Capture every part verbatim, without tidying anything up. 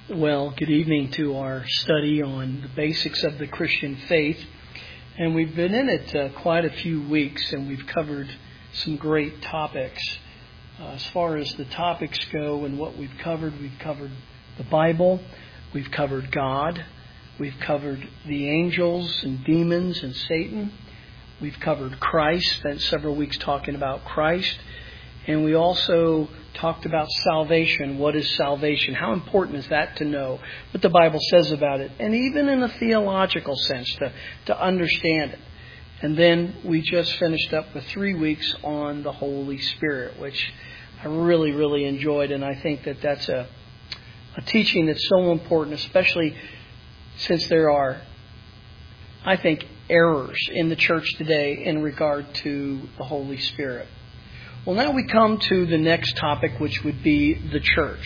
Well, good evening to our study on the basics of the Christian faith. And we've been in it uh, quite a few weeks, and we've covered some great topics. Uh, as far as the topics go and what we've covered, we've covered the Bible, we've covered God, we've covered the angels and demons and Satan, we've covered Christ, spent several weeks talking about Christ, and we also talked about salvation. What is salvation? How important is that to know what the Bible says about it? And even in a theological sense, to, to understand it. And then we just finished up with three weeks on the Holy Spirit, which I really, really enjoyed. And I think that that's a, a teaching that's so important, especially since there are, I think, errors in the church today in regard to the Holy Spirit. Well, now we come to the next topic, which would be the church.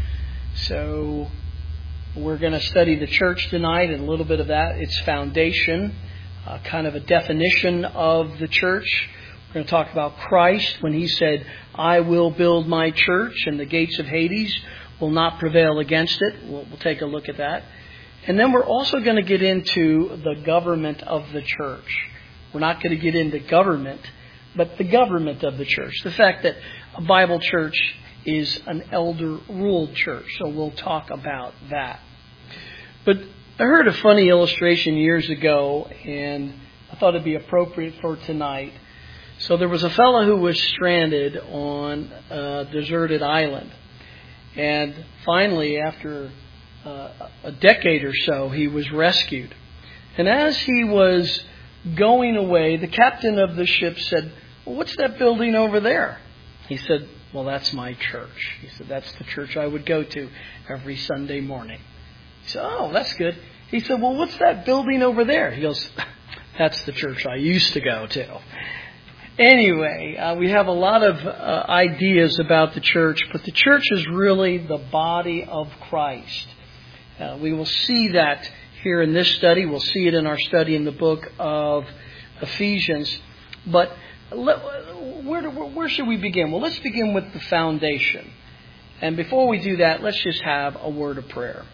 So we're going to study the church tonight and a little bit of that, its foundation, uh, kind of a definition of the church. We're going to talk about Christ when he said, I will build my church and the gates of Hades will not prevail against it. We'll, we'll take a look at that. And then we're also going to get into the government of the church. We're not going to get into government, but the government of the church. The fact that a Bible church is an elder-ruled church. So we'll talk about that. But I heard a funny illustration years ago, and I thought it'd be appropriate for tonight. So there was a fellow who was stranded on a deserted island. And finally, after uh, a decade or so, he was rescued. And as he was going away, the captain of the ship said, well, what's that building over there? He said, well, that's my church. He said, that's the church I would go to every Sunday morning. He said, oh, that's good. He said, well, what's that building over there? He goes, that's the church I used to go to. Anyway, uh, we have a lot of uh, ideas about the church, but the church is really the body of Christ. Uh, we will see that here in this study. We'll see it in our study in the book of Ephesians. But let, where, where should we begin? Well, let's begin with the foundation. And before we do that, let's just have a word of prayer.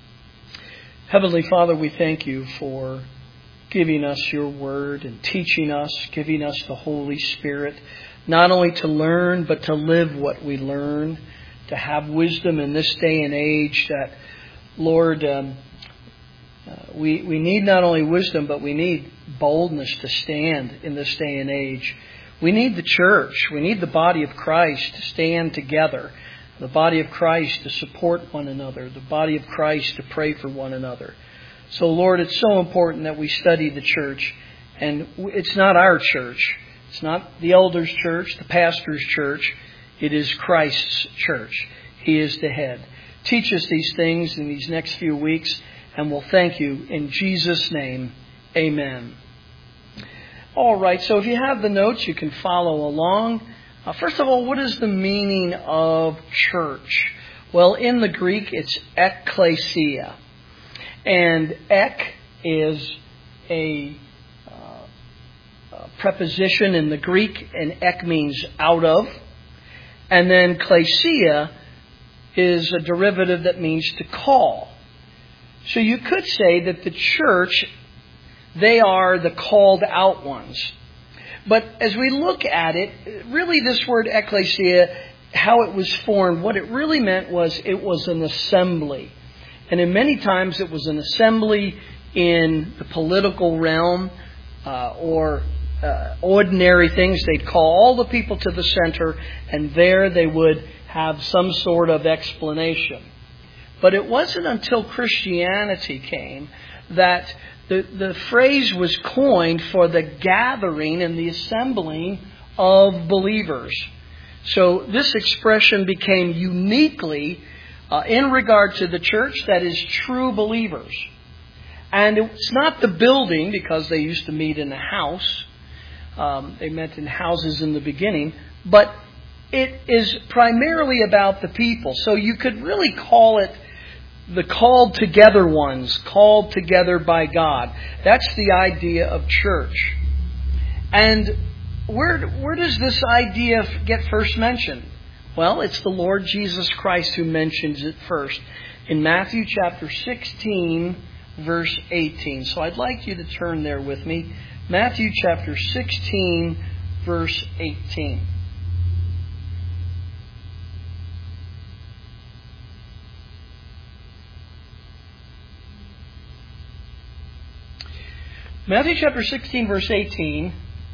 Heavenly Father, we thank you for giving us your word and teaching us, giving us the Holy Spirit, not only to learn, but to live what we learn, to have wisdom in this day and age that, Lord, um, uh, we, we need not only wisdom, but we need boldness to stand in this day and age. We need the church. We need the body of Christ to stand together. The body of Christ to support one another. The body of Christ to pray for one another. So, Lord, it's so important that we study the church. And it's not our church. It's not the elders' church, the pastor's church. It is Christ's church. He is the head. Teach us these things in these next few weeks, and we'll thank you in Jesus' name. Amen. All right, so if you have the notes, you can follow along. Uh, first of all, what is the meaning of church? Well, in the Greek, it's ekklesia. And ek is a, uh, a preposition in the Greek, and ek means out of. And then klesia is a derivative that means to call. So you could say that the church, they are the called out ones. But as we look at it, really this word ekklesia, how it was formed, what it really meant was it was an assembly. And in many times it was an assembly in the political realm uh, or uh, ordinary things. They'd call all the people to the center, and there they would have some sort of explanation. But it wasn't until Christianity came that the, the phrase was coined for the gathering and the assembling of believers. So this expression became uniquely uh, in regard to the church, that is, true believers. And it's not the building, because they used to meet in a house. Um, they met in houses in the beginning. But it is primarily about the people. So you could really call it the called together ones, called together by God. That's the idea of church. And where where does this idea get first mentioned? Well, it's the Lord Jesus Christ who mentions it first in Matthew chapter sixteen, verse eighteen. So I'd like you to turn there with me. Matthew chapter sixteen, verse eighteen. Matthew chapter sixteen, verse eighteen,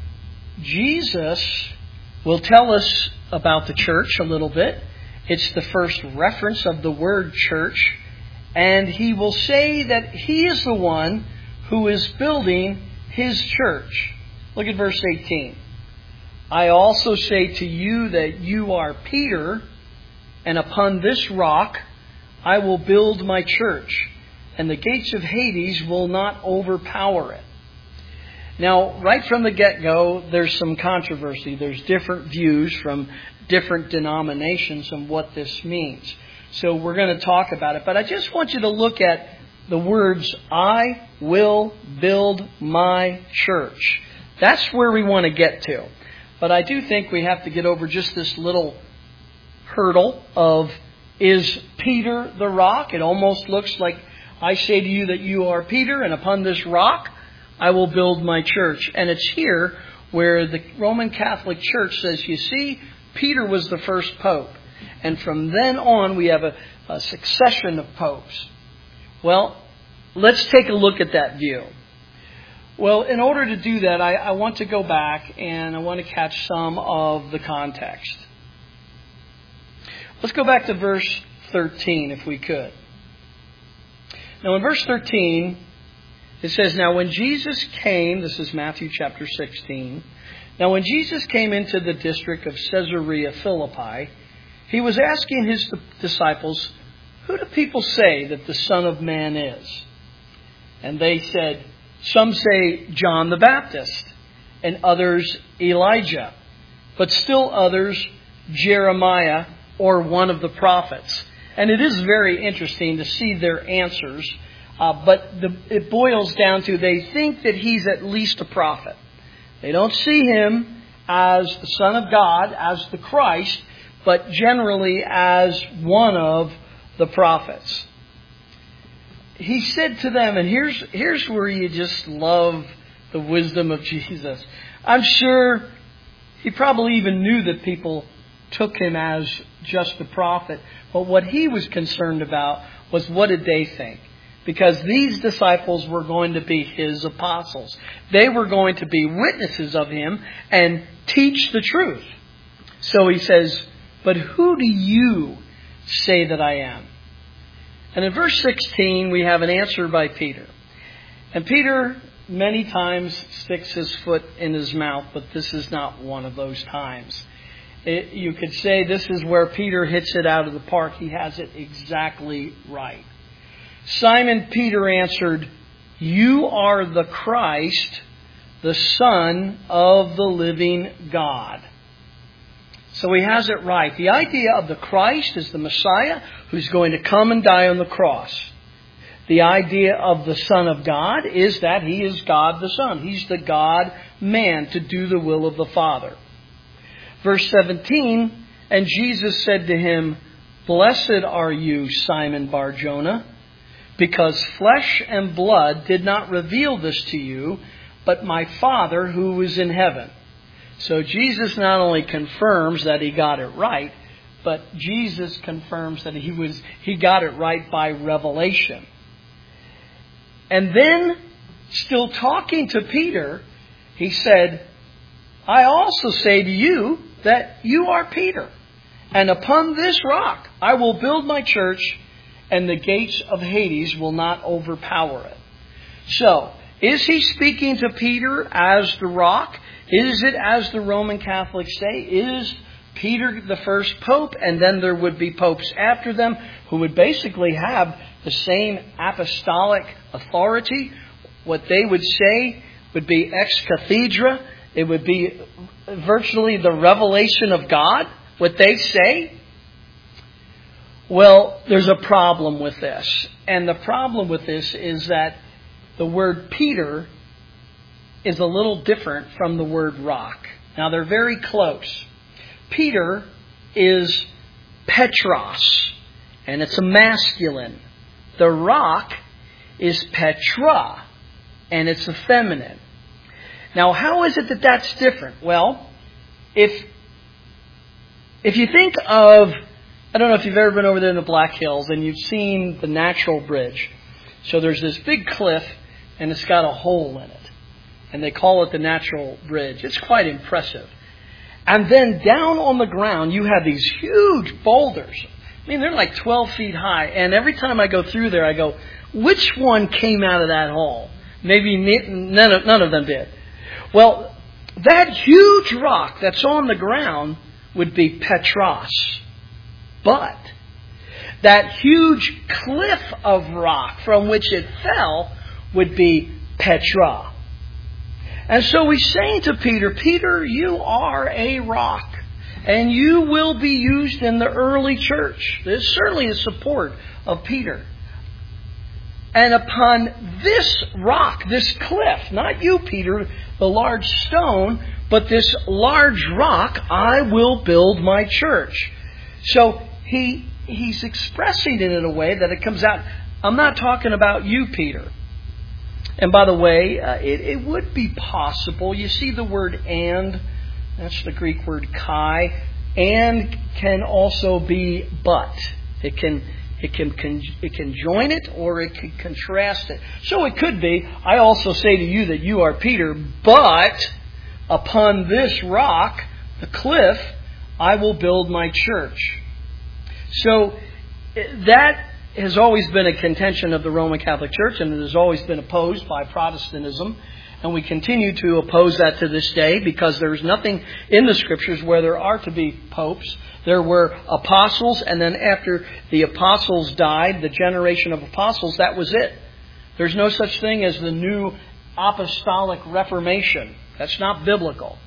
Jesus will tell us about the church a little bit. It's the first reference of the word church. And he will say that he is the one who is building his church. Look at verse eighteen. I also say to you that you are Peter, and upon this rock I will build my church, and the gates of Hades will not overpower it. Now, right from the get-go, there's some controversy. There's different views from different denominations on what this means. So we're going to talk about it. But I just want you to look at the words, I will build my church. That's where we want to get to. But I do think we have to get over just this little hurdle of, is Peter the rock? It almost looks like, I say to you that you are Peter, and upon this rock I will build my church. And it's here where the Roman Catholic Church says, you see, Peter was the first pope. And from then on, we have a, a succession of popes. Well, let's take a look at that view. Well, in order to do that, I, I want to go back and I want to catch some of the context. Let's go back to verse thirteen, if we could. Now, in verse thirteen, it says, Now when Jesus came, this is Matthew chapter sixteen, Now when Jesus came into the district of Caesarea Philippi, he was asking his disciples, Who do people say that the Son of Man is? And they said, Some say John the Baptist, and others Elijah, but still others Jeremiah or one of the prophets. And it is very interesting to see their answers. Uh, but the, it boils down to they think that he's at least a prophet. They don't see him as the Son of God, as the Christ, but generally as one of the prophets. He said to them, and here's, here's where you just love the wisdom of Jesus. I'm sure he probably even knew that people took him as just a prophet. But what he was concerned about was, what did they think? Because these disciples were going to be his apostles. They were going to be witnesses of him and teach the truth. So he says, But who do you say that I am? And in verse sixteen, we have an answer by Peter. And Peter many times sticks his foot in his mouth, but this is not one of those times. It, you could say this is where Peter hits it out of the park. He has it exactly right. Simon Peter answered, You are the Christ, the Son of the living God. So he has it right. The idea of the Christ is the Messiah who's going to come and die on the cross. The idea of the Son of God is that he is God the Son. He's the God-man to do the will of the Father. Verse seventeen, And Jesus said to him, Blessed are you, Simon Bar-Jonah, because flesh and blood did not reveal this to you, but my Father who is in heaven. So Jesus not only confirms that he got it right, but Jesus confirms that he was he got it right by revelation. And then, still talking to Peter, he said, I also say to you that you are Peter, and upon this rock I will build my church, and the gates of Hades will not overpower it. So, is he speaking to Peter as the rock? Is it, as the Roman Catholics say, is Peter the first pope, and then there would be popes after them who would basically have the same apostolic authority? What they would say would be ex cathedra. It would be virtually the revelation of God, what they say. Well, there's a problem with this. And the problem with this is that the word Peter is a little different from the word rock. Now, they're very close. Peter is Petros, and it's a masculine. The rock is Petra, and it's a feminine. Now, how is it that that's different? Well, if if you think of, I don't know if you've ever been over there in the Black Hills and you've seen the Natural Bridge. So there's this big cliff, and it's got a hole in it. And they call it the Natural Bridge. It's quite impressive. And then down on the ground, you have these huge boulders. I mean, they're like twelve feet high. And every time I go through there, I go, which one came out of that hole? Maybe none of, none of them did. Well, that huge rock that's on the ground would be Petros. But that huge cliff of rock from which it fell would be Petra. And so he's saying to Peter, Peter, you are a rock. And you will be used in the early church. There's certainly a support of Peter. And upon this rock, this cliff, not you, Peter, the large stone, but this large rock, I will build my church. So he he's expressing it in a way that it comes out, I'm not talking about you, Peter. And by the way, uh, it, it would be possible. You see the word and, that's the Greek word kai, and can also be but. It can it can it can join it or it can contrast it. So it could be, I also say to you that you are Peter, but upon this rock, the cliff, I will build my church. So that has always been a contention of the Roman Catholic Church, and it has always been opposed by Protestantism. And we continue to oppose that to this day because there is nothing in the Scriptures where there are to be popes. There were apostles, and then after the apostles died, the generation of apostles, that was it. There's no such thing as the new apostolic reformation. That's not biblical.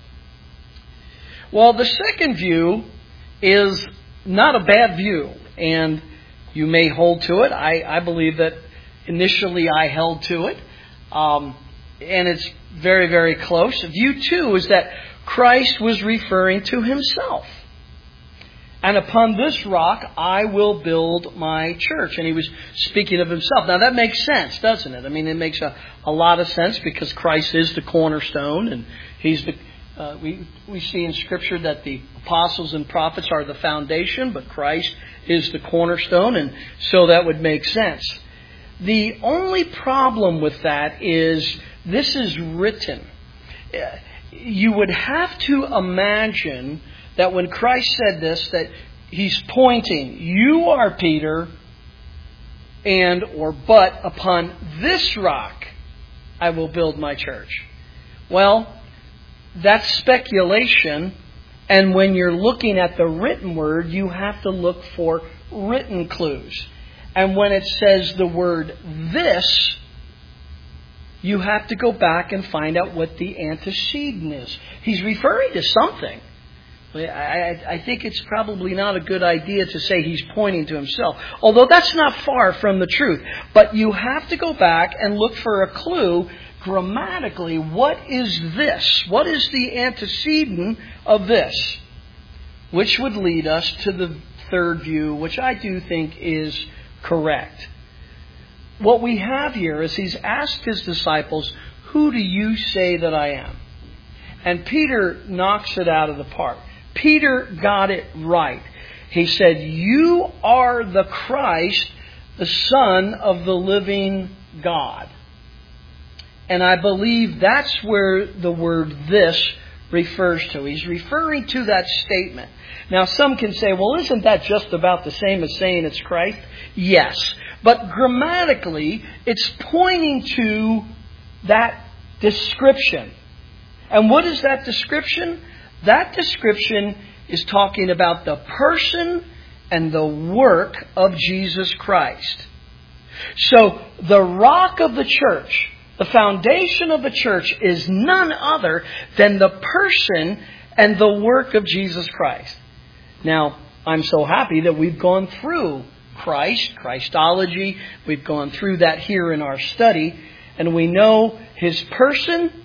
Well, the second view is not a bad view, and you may hold to it. I, I believe that initially I held to it. Um, and it's very, very close. View two is that Christ was referring to himself. And upon this rock, I will build my church. And he was speaking of himself. Now that makes sense, doesn't it? I mean, it makes a, a lot of sense because Christ is the cornerstone. And he's the, uh, we, we see in Scripture that the apostles and prophets are the foundation, but Christ is the cornerstone. And so that would make sense. The only problem with that is this is written. You would have to imagine that when Christ said this, that he's pointing, you are Peter, and or but upon this rock I will build my church. Well, that's speculation, and when you're looking at the written word, you have to look for written clues. And when it says the word this, you have to go back and find out what the antecedent is. He's referring to something. I, I, I think it's probably not a good idea to say he's pointing to himself, although that's not far from the truth. But you have to go back and look for a clue grammatically. What is this? What is the antecedent of this? Which would lead us to the third view, which I do think is correct. What we have here is he's asked his disciples, who do you say that I am? And Peter knocks it out of the park. Peter got it right. He said, you are the Christ, the Son of the living God. And I believe that's where the word this refers to. He's referring to that statement. Now, some can say, well, isn't that just about the same as saying it's Christ? Yes. But grammatically, it's pointing to that description. And what is that description? That description is talking about the person and the work of Jesus Christ. So, the rock of the church, the foundation of the church, is none other than the person and the work of Jesus Christ. Now, I'm so happy that we've gone through Christ, Christology. We've gone through that here in our study. And we know his person,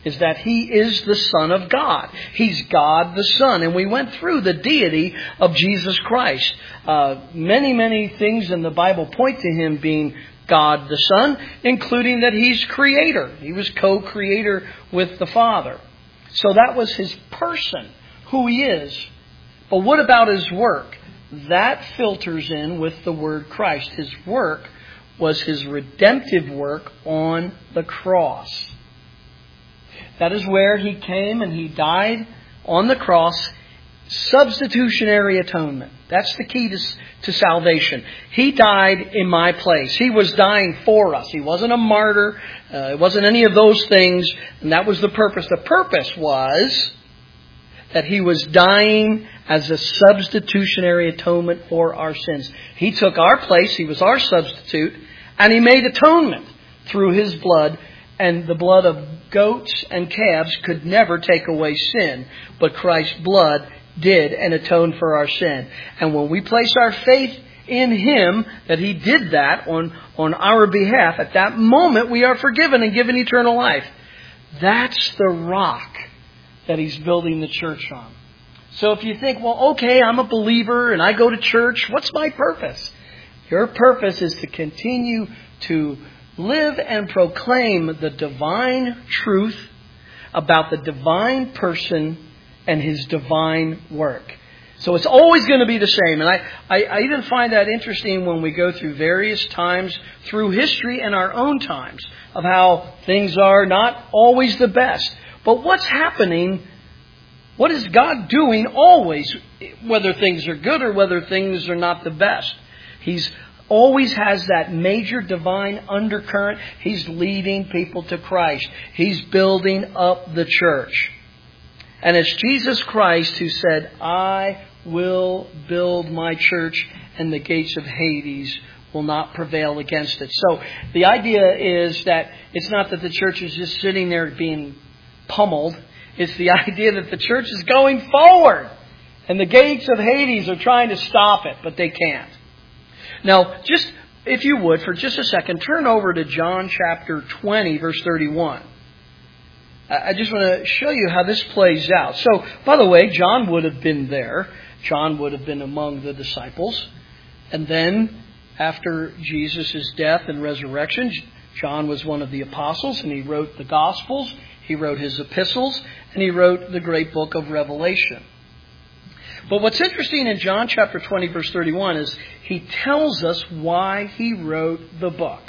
is that He is the Son of God. He's God the Son. And we went through the deity of Jesus Christ. Uh, many, many things in the Bible point to Him being God the Son, including that He's Creator. He was co-creator with the Father. So that was His person, who He is. But what about His work? That filters in with the word Christ. His work was His redemptive work on the cross. That is where He came and He died on the cross. Substitutionary atonement. That's the key to, to salvation. He died in my place. He was dying for us. He wasn't a martyr. Uh, it wasn't any of those things. And that was the purpose. The purpose was that He was dying as a substitutionary atonement for our sins. He took our place. He was our substitute. And He made atonement through His blood. And the blood of goats and calves could never take away sin. But Christ's blood did and atoned for our sin. And when we place our faith in Him, that He did that on, on our behalf, at that moment we are forgiven and given eternal life. That's the rock that He's building the church on. So if you think, well, okay, I'm a believer and I go to church, what's my purpose? Your purpose is to continue to live and proclaim the divine truth about the divine person and His divine work. So it's always going to be the same. And I, I, I even find that interesting when we go through various times through history and our own times of how things are not always the best. But what's happening, what is God doing always, whether things are good or whether things are not the best? He's always has that major divine undercurrent. He's leading people to Christ. He's building up the church. And it's Jesus Christ who said, I will build my church and the gates of Hades will not prevail against it. So the idea is that it's not that the church is just sitting there being pummeled. It's the idea that the church is going forward. And the gates of Hades are trying to stop it, but they can't. Now, just if you would, for just a second, turn over to John chapter twenty, verse thirty-one. I just want to show you how this plays out. So, by the way, John would have been there. John would have been among the disciples. And then, after Jesus' death and resurrection, John was one of the apostles, and he wrote the Gospels, he wrote his epistles, and he wrote the great book of Revelation. But what's interesting in John chapter twenty, verse thirty-one, is he tells us why he wrote the book.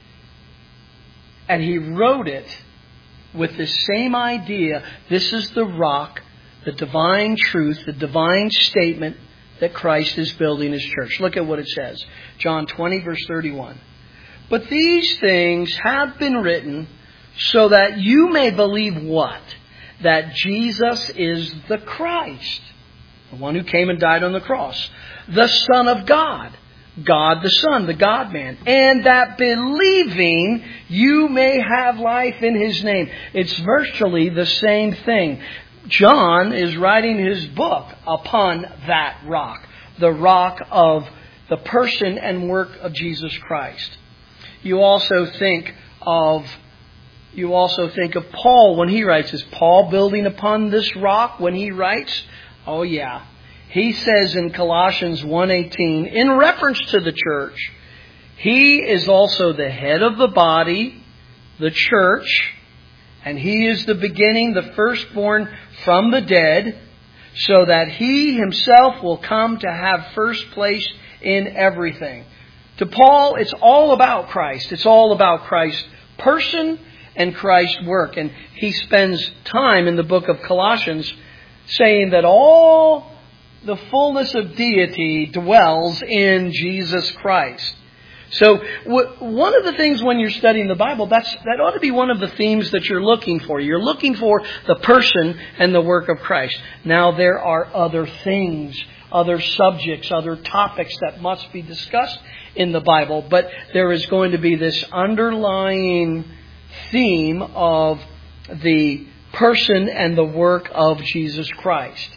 And he wrote it with the same idea. This is the rock, the divine truth, the divine statement that Christ is building His church. Look at what it says. John twenty, verse thirty-one. But these things have been written so that you may believe what? That Jesus is the Christ, the one who came and died on the cross, the Son of God, God the Son, the God-man, and that believing you may have life in His name. It's virtually the same thing. John is writing his book upon that rock, the rock of the person and work of Jesus Christ. You also think of you also think of Paul when he writes. Is Paul building upon this rock when he writes? Oh yeah. He says in Colossians one eighteen, in reference to the church, He is also the head of the body, the church, and He is the beginning, the firstborn from the dead, so that He Himself will come to have first place in everything. To Paul, it's all about Christ. It's all about Christ's person and Christ's work. And he spends time in the book of Colossians saying that all the fullness of deity dwells in Jesus Christ. So w- one of the things when you're studying the Bible, that's that ought to be one of the themes that you're looking for. You're looking for the person and the work of Christ. Now there are other things, other subjects, other topics that must be discussed in the Bible, but there is going to be this underlying theme of the person and the work of Jesus Christ.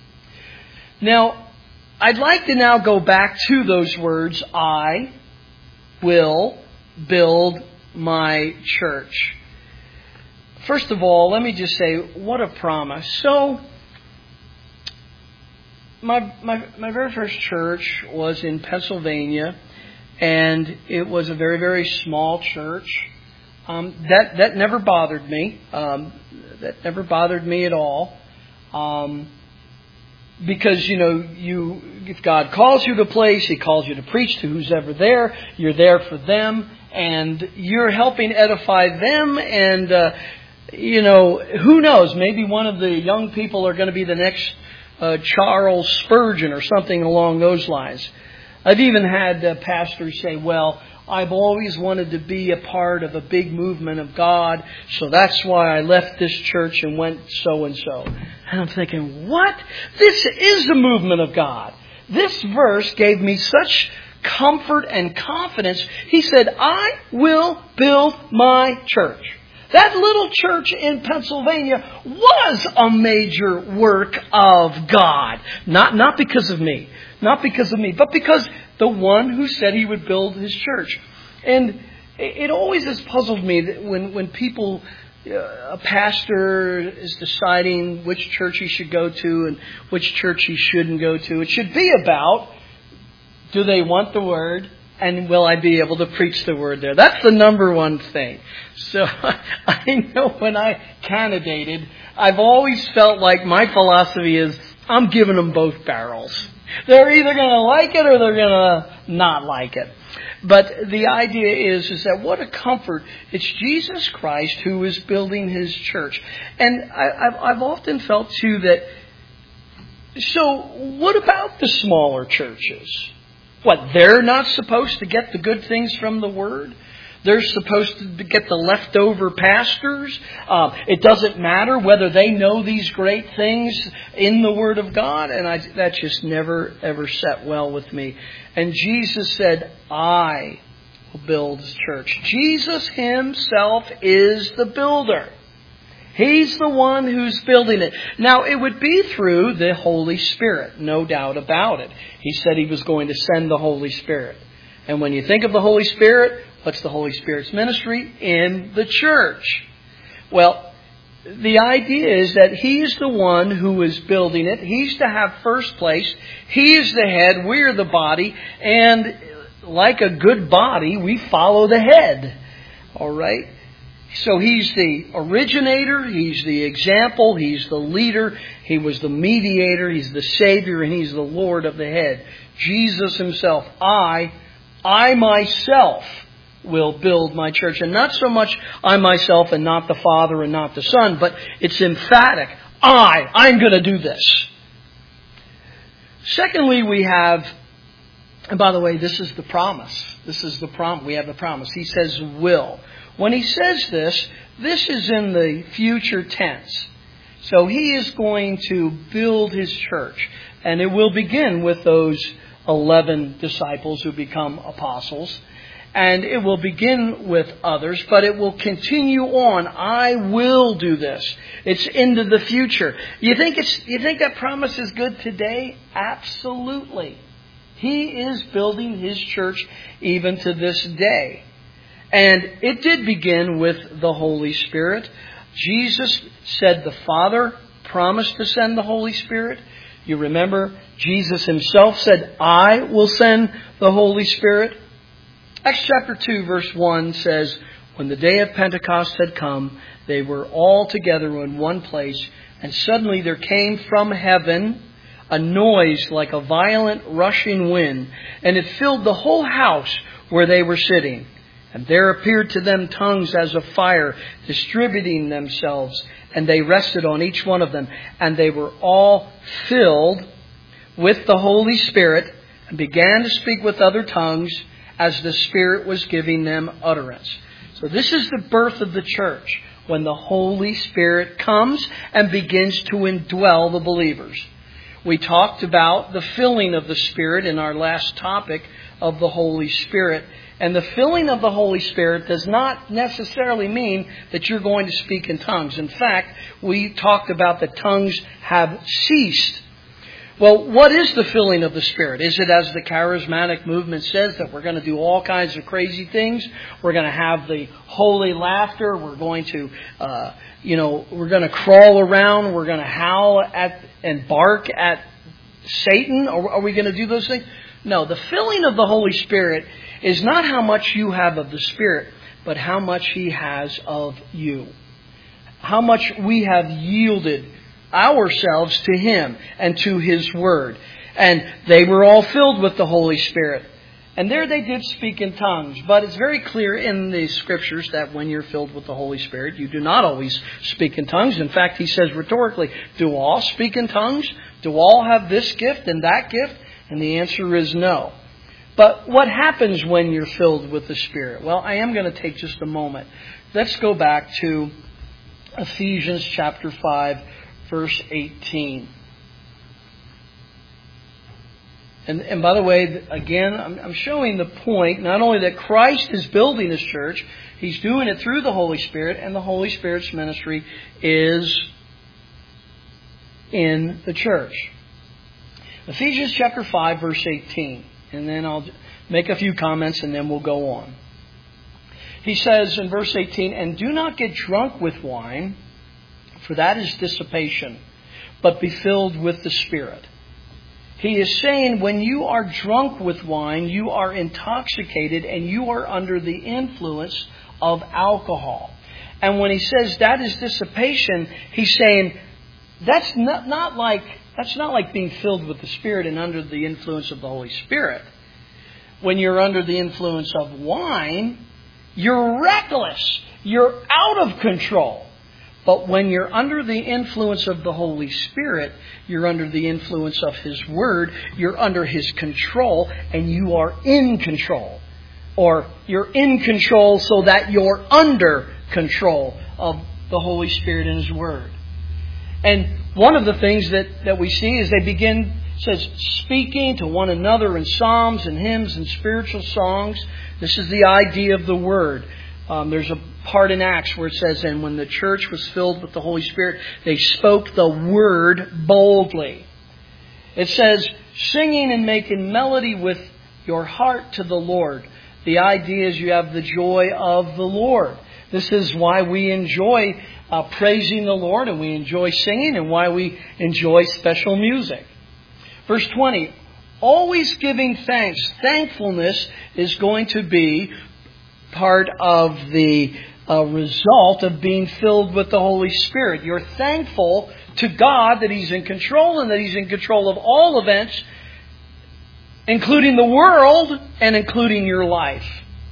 Now, I'd like to now go back to those words, I will build my church. first of all, let me just say, what a promise. So, my my my very first church was in Pennsylvania, and it was a very, very small church. Um, that that never bothered me. Um, that never bothered me at all. Um, because, you know, you if God calls you to a place, He calls you to preach to who's ever there. You're there for them, and you're helping edify them. And, uh, you know, who knows? Maybe one of the young people are going to be the next uh, Charles Spurgeon or something along those lines. I've even had uh, pastors say, well, I've always wanted to be a part of a big movement of God, so that's why I left this church and went so-and-so. And I'm thinking, what? This is the movement of God. This verse gave me such comfort and confidence. He said, I will build my church. That little church in Pennsylvania was a major work of God. Not, not because of me. Not because of me, but because the one who said He would build His church. And it always has puzzled me that when, when people, uh, a pastor is deciding which church he should go to and which church he shouldn't go to, it should be about, do they want the Word? And will I be able to preach the Word there? That's the number one thing. So I know when I candidated, I've always felt like my philosophy is I'm giving them both barrels. They're either going to like it or they're going to not like it. But the idea is, is that what a comfort. It's Jesus Christ who is building His church. And I, I've, I've often felt too that, so what about the smaller churches? What, they're not supposed to get the good things from the Word? They're supposed to get the leftover pastors. Uh, it doesn't matter whether they know these great things in the Word of God. And I, that just never, ever sat well with me. And Jesus said, I will build His church. Jesus Himself is the builder. He's the one who's building it. Now, it would be through the Holy Spirit, no doubt about it. He said He was going to send the Holy Spirit. And when you think of the Holy Spirit, what's the Holy Spirit's ministry? In the church. Well, the idea is that He's the one who is building it. He's to have first place. He's the head. We're the body. And like a good body, we follow the head. All right? So He's the originator. He's the example. He's the leader. He was the mediator. He's the Savior. And He's the Lord of the head. Jesus Himself. I, I myself will build my church. And not so much I myself and not the Father and not the Son, but it's emphatic. I, I'm going to do this. Secondly, we have, and by the way, this is the promise. This is the promise. We have the promise. He says will. When He says this, this is in the future tense. So He is going to build His church. And it will begin with those eleven disciples who become apostles. And it will begin with others, but it will continue on. I will do this. It's into the future. You think it's, you think that promise is good today? Absolutely. He is building His church even to this day. And it did begin with the Holy Spirit. Jesus said the Father promised to send the Holy Spirit. You remember, Jesus Himself said, I will send the Holy Spirit. Acts chapter two verse one says, when the day of Pentecost had come, they were all together in one place, and suddenly there came from heaven a noise like a violent rushing wind, and it filled the whole house where they were sitting. And there appeared to them tongues as of fire, distributing themselves, and they rested on each one of them. And they were all filled with the Holy Spirit, and began to speak with other tongues as the Spirit was giving them utterance. So this is the birth of the church, when the Holy Spirit comes and begins to indwell the believers. We talked about the filling of the Spirit in our last topic of the Holy Spirit. And the filling of the Holy Spirit does not necessarily mean that you're going to speak in tongues. In fact, we talked about that tongues have ceased. Well, what is the filling of the Spirit? Is it, as the charismatic movement says, that we're going to do all kinds of crazy things? We're going to have the holy laughter. We're going to, uh, you know, we're going to crawl around. We're going to howl at and bark at Satan? Or are we going to do those things? No, the filling of the Holy Spirit is not how much you have of the Spirit, but how much He has of you. How much we have yielded ourselves to Him and to His Word. And they were all filled with the Holy Spirit. And there they did speak in tongues. But it's very clear in the Scriptures that when you're filled with the Holy Spirit, you do not always speak in tongues. In fact, He says rhetorically, do all speak in tongues? Do all have this gift and that gift? And the answer is no. But what happens when you're filled with the Spirit? Well, I am going to take just a moment. Let's go back to Ephesians chapter five, verse eighteen. And, and by the way, again, I'm, I'm showing the point, not only that Christ is building His church, He's doing it through the Holy Spirit, and the Holy Spirit's ministry is in the church. Ephesians chapter five, verse eighteen. And then I'll make a few comments and then we'll go on. He says in verse eighteen, and do not get drunk with wine, for that is dissipation, but be filled with the Spirit. He is saying when you are drunk with wine, you are intoxicated and you are under the influence of alcohol. And when he says that is dissipation, he's saying that's not, not like that's not like being filled with the Spirit and under the influence of the Holy Spirit. When you're under the influence of wine, you're reckless. You're out of control. But when you're under the influence of the Holy Spirit, you're under the influence of His Word, you're under His control, and you are in control. Or you're in control so that you're under control of the Holy Spirit and His Word. And one of the things that, that we see is they begin, it says, speaking to one another in psalms and hymns and spiritual songs. This is the idea of the Word. Um, there's a part in Acts where it says, and when the church was filled with the Holy Spirit, they spoke the Word boldly. It says, singing and making melody with your heart to the Lord. The idea is you have the joy of the Lord. This is why we enjoy uh, praising the Lord, and we enjoy singing, and why we enjoy special music. Verse twenty, always giving thanks. Thankfulness is going to be part of the uh, result of being filled with the Holy Spirit. You're thankful to God that He's in control and that He's in control of all events, including the world and including your life.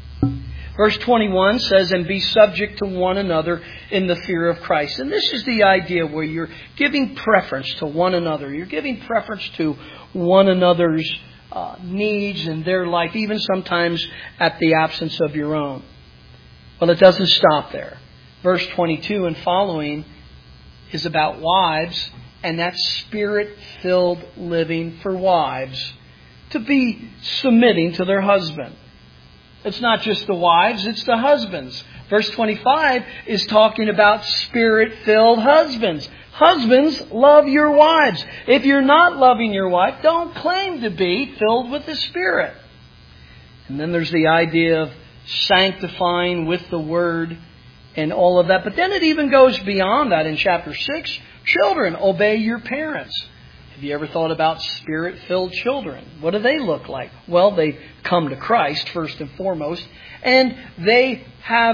Verse twenty-one says, and be subject to one another in the fear of Christ. And this is the idea where you're giving preference to one another. You're giving preference to one another's uh, needs in their life, even sometimes at the absence of your own. Well, it doesn't stop there. Verse twenty-two and following is about wives, and that's Spirit-filled living for wives to be submitting to their husband. It's not just the wives, it's the husbands. Verse twenty-five is talking about Spirit-filled husbands. Husbands, love your wives. If you're not loving your wife, don't claim to be filled with the Spirit. And then there's the idea of sanctifying with the Word and all of that. But then it even goes beyond that in chapter six. Children, obey your parents. Have you ever thought about Spirit-filled children? What do they look like? Well, they come to Christ first and foremost, and they have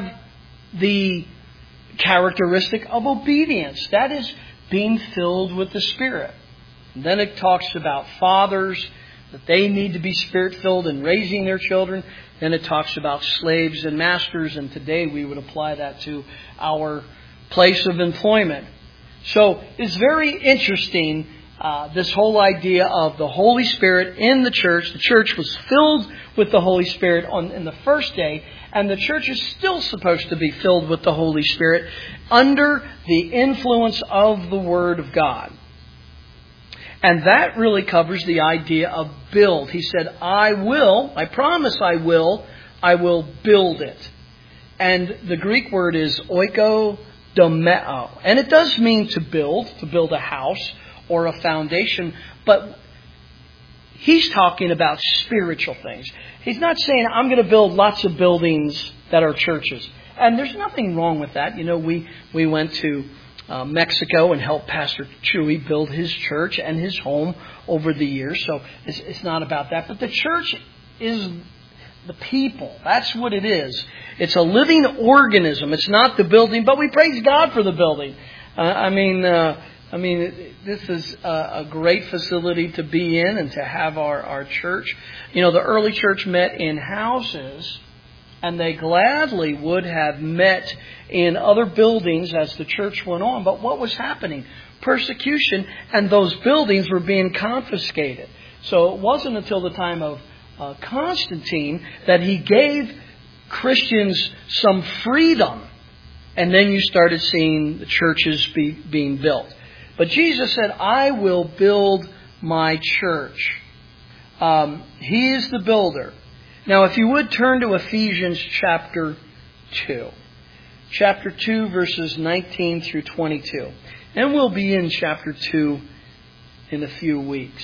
the characteristic of obedience. That is being filled with the Spirit. And then it talks about fathers, that they need to be Spirit-filled in raising their children. Then it talks about slaves and masters, and today we would apply that to our place of employment. So it's very interesting. Uh, this whole idea of the Holy Spirit in the church. The church was filled with the Holy Spirit on in the first day, and the church is still supposed to be filled with the Holy Spirit under the influence of the Word of God. And that really covers the idea of build. He said, I will, I promise I will, I will build it. And the Greek word is oikodomeo. And it does mean to build, to build a house or a foundation. But he's talking about spiritual things. He's not saying, I'm going to build lots of buildings that are churches. And there's nothing wrong with that. You know, we, we went to uh, Mexico and helped Pastor Chewy build his church and his home over the years. So it's, it's not about that. But the church is the people. That's what it is. It's a living organism. It's not the building, but we praise God for the building. Uh, I mean, uh, I mean, this is a, a great facility to be in and to have our, our church. You know, the early church met in houses, and they gladly would have met in other buildings as the church went on. But what was happening? Persecution, and those buildings were being confiscated. So it wasn't until the time of uh, Constantine that he gave Christians some freedom. And then you started seeing the churches be, being built. But Jesus said, I will build my church. Um, he is the builder. Now, if you would turn to Ephesians chapter two. Chapter two, verses nineteen through twenty-two. And we'll be in chapter two in a few weeks.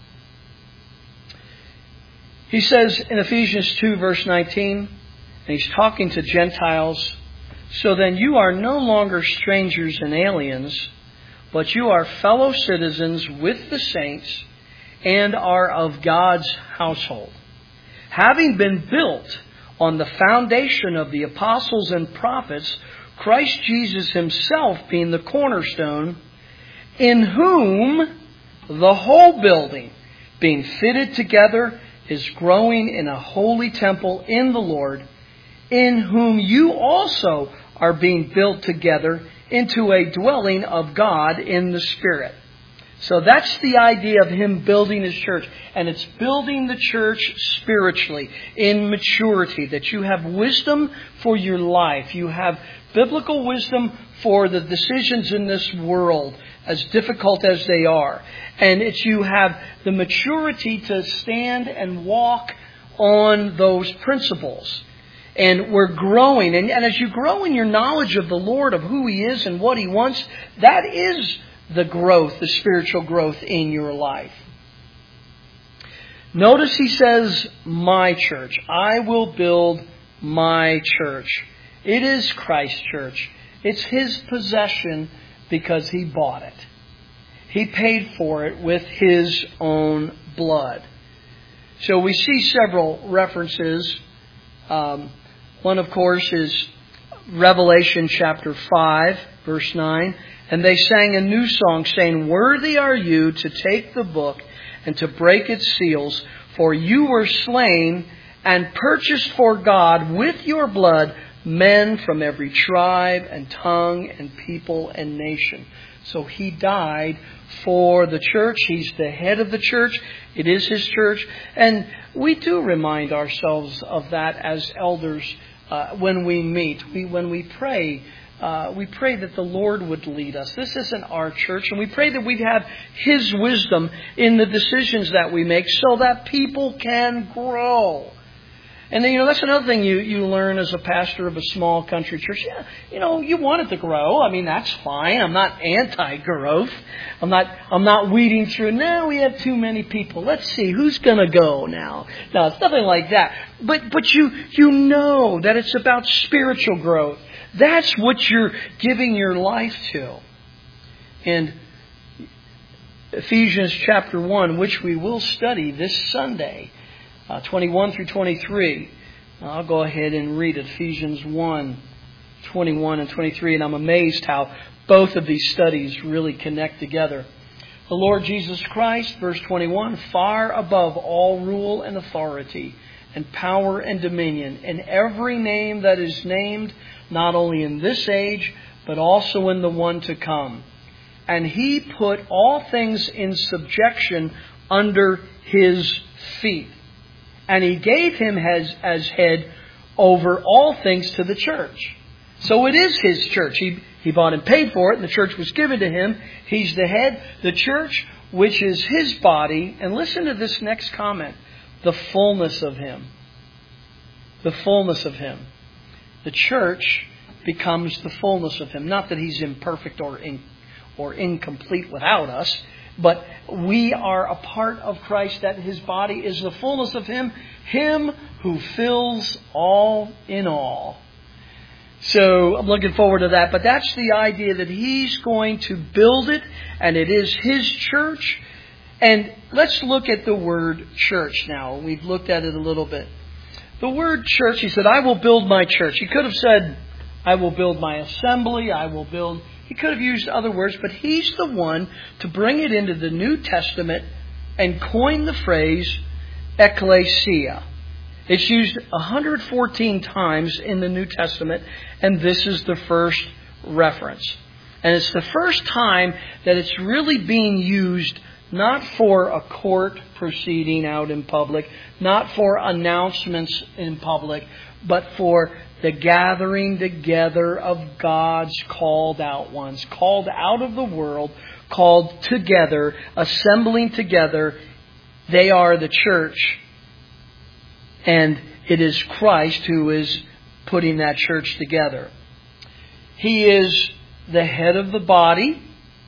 He says in Ephesians two, verse nineteen, and he's talking to Gentiles, so then you are no longer strangers and aliens, but you are fellow citizens with the saints and are of God's household, having been built on the foundation of the apostles and prophets, Christ Jesus himself being the cornerstone, in whom the whole building, being fitted together, is growing in a holy temple in the Lord, in whom you also are being built together into a dwelling of God in the Spirit. So that's the idea of him building his church. And it's building the church spiritually, in maturity, that you have wisdom for your life. You have biblical wisdom for the decisions in this world, as difficult as they are. And it's you have the maturity to stand and walk on those principles. And we're growing. And, and as you grow in your knowledge of the Lord, of who He is and what He wants, that is the growth, the spiritual growth in your life. Notice He says, my church. I will build my church. It is Christ's church. It's His possession because He bought it. He paid for it with His own blood. So we see several references. Um, one, of course, is Revelation chapter five, verse nine. And they sang a new song, saying, worthy are you to take the book and to break its seals, for you were slain and purchased for God with your blood men from every tribe and tongue and people and nation. So He died for the church. He's the head of the church. It is His church. And we do remind ourselves of that as elders uh, when we meet. We, when we pray, uh, we pray that the Lord would lead us. This isn't our church. And we pray that we'd have His wisdom in the decisions that we make so that people can grow. And then, you know, that's another thing you, you learn as a pastor of a small country church. Yeah, you know, you want it to grow. I mean, that's fine. I'm not anti-growth. I'm not, I'm not weeding through. Now we have too many people. Let's see, who's going to go now? No, it's nothing like that. But, but you, you know that it's about spiritual growth. That's what you're giving your life to. And Ephesians chapter one, which we will study this Sunday, Uh, twenty-one through twenty-three. I'll go ahead and read Ephesians one, twenty-one and twenty-three. And I'm amazed how both of these studies really connect together. The Lord Jesus Christ, verse twenty-one, far above all rule and authority and power and dominion, in every name that is named, not only in this age, but also in the one to come. And He put all things in subjection under His feet. And He gave Him as, as head over all things to the church. So it is His church. He, he bought and paid for it, and the church was given to Him. He's the head. The church, which is His body. And listen to this next comment. The fullness of Him. The fullness of Him. The church becomes the fullness of Him. Not that He's imperfect or in, or incomplete without us. But we are a part of Christ, that His body is the fullness of Him, Him who fills all in all. So I'm looking forward to that. But that's the idea, that He's going to build it, and it is His church. And let's look at the word church now. We've looked at it a little bit. The word church, He said, I will build my church. He could have said, I will build my assembly, I will build... He could have used other words, but He's the one to bring it into the New Testament and coin the phrase ecclesia. It's used one hundred fourteen times in the New Testament, and this is the first reference. And it's the first time that it's really being used not for a court proceeding out in public, not for announcements in public, but for the gathering together of God's called out ones, called out of the world, called together, assembling together. They are the church. And it is Christ who is putting that church together. He is the head of the body.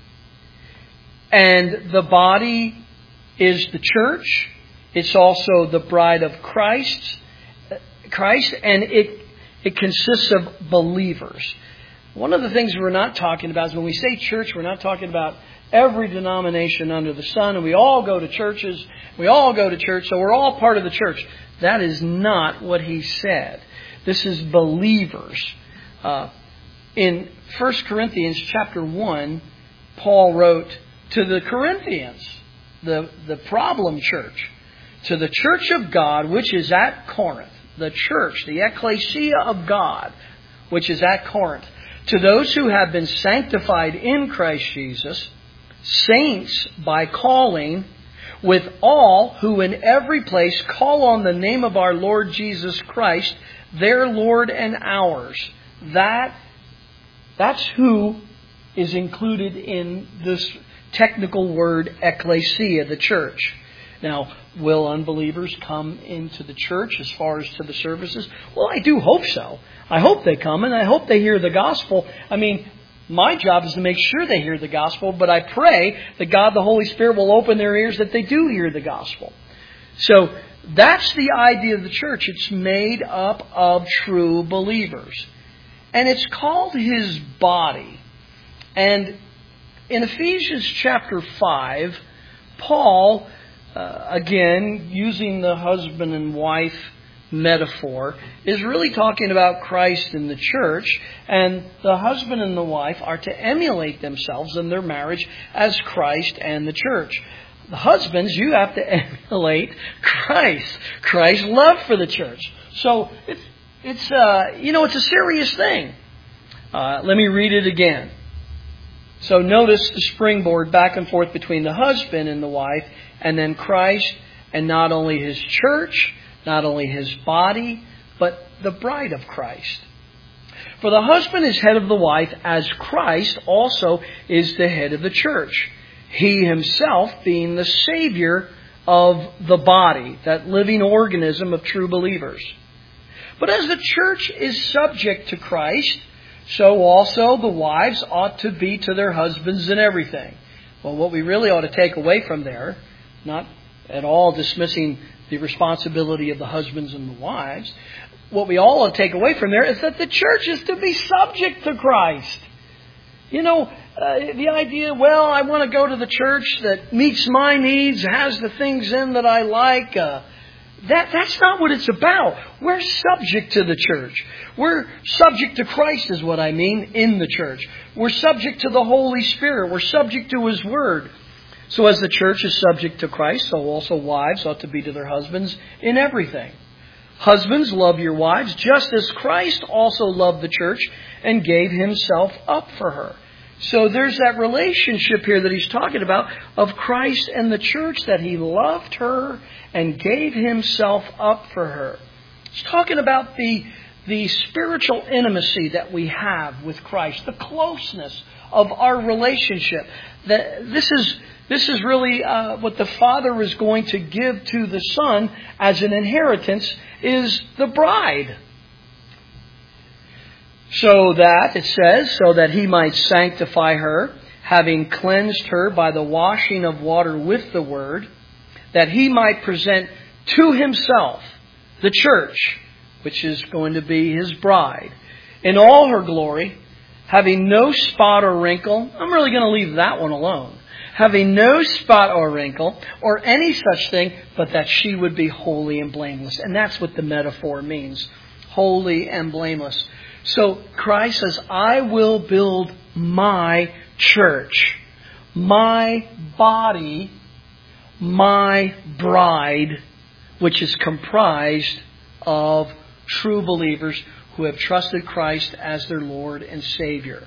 And the body is the church. It's also the bride of Christ. Christ, and it it consists of believers. One of the things we're not talking about is when we say church, we're not talking about every denomination under the sun, and we all go to churches, we all go to church, so we're all part of the church. That is not what he said. This is believers. Uh, in First Corinthians chapter one, Paul wrote to the Corinthians, the, the problem church, to the church of God, which is at Corinth, the church, the ecclesia of God, which is at Corinth, to those who have been sanctified in Christ Jesus, saints by calling, with all who in every place call on the name of our Lord Jesus Christ, their Lord and ours. That, that's who is included in this technical word ecclesia, the church. Now, will unbelievers come into the church as far as to the services? Well, I do hope so. I hope they come, and I hope they hear the gospel. I mean, my job is to make sure they hear the gospel, but I pray that God the Holy Spirit will open their ears that they do hear the gospel. So that's the idea of the church. It's made up of true believers. And it's called His body. And in Ephesians chapter five, Paul, uh, again, using the husband and wife metaphor, is really talking about Christ and the church, and the husband and the wife are to emulate themselves in their marriage as Christ and the church. The husbands, you have to emulate Christ, Christ's love for the church. So it's it's uh, you know it's a serious thing. Uh, let me read it again. So notice the springboard back and forth between the husband and the wife, and then Christ, and not only His church, not only His body, but the bride of Christ. For the husband is head of the wife, as Christ also is the head of the church, He Himself being the Savior of the body, that living organism of true believers. But as the church is subject to Christ, so also the wives ought to be to their husbands in everything. Well, what we really ought to take away from there, not at all dismissing the responsibility of the husbands and the wives, what we all ought to take away from there is that the church is to be subject to Christ. You know, uh, the idea, well, I want to go to the church that meets my needs, has the things in that I like, uh, That, that's not what it's about. We're subject to the church. We're subject to Christ is what I mean, in the church. We're subject to the Holy Spirit. We're subject to His Word. So as the church is subject to Christ, so also wives ought to be to their husbands in everything. Husbands, love your wives, just as Christ also loved the church and gave Himself up for her. So there's that relationship here that he's talking about of Christ and the church, that He loved her and gave Himself up for her. He's talking about the, the spiritual intimacy that we have with Christ, the closeness of our relationship. That this is this is really uh, what the Father is going to give to the Son as an inheritance, is the bride. So that, it says, so that He might sanctify her, having cleansed her by the washing of water with the word, that he might present to himself the church, which is going to be his bride, in all her glory, having no spot or wrinkle. I'm really going to leave that one alone. Having no spot or wrinkle or any such thing, but that she would be holy and blameless. And that's what the metaphor means. Holy and blameless. So Christ says, I will build my church, my body, my bride, which is comprised of true believers who have trusted Christ as their Lord and Savior.